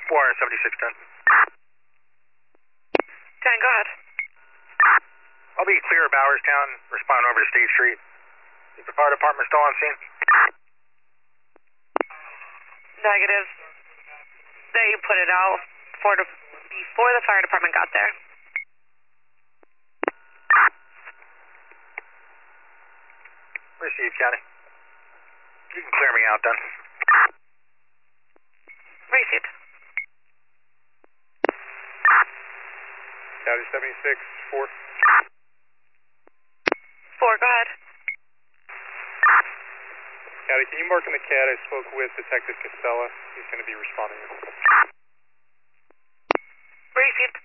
47610. 10, go ahead. I'll be clear of Bowerstown, respond over to State Street. Is the fire department still on scene? Negative. They put it out before the fire department got there. Received, County. You can clear me out then. Received. County 76, 4. 4, go ahead. County, can you mark in the CAD I spoke with Detective Castella? He's going to be responding. Received.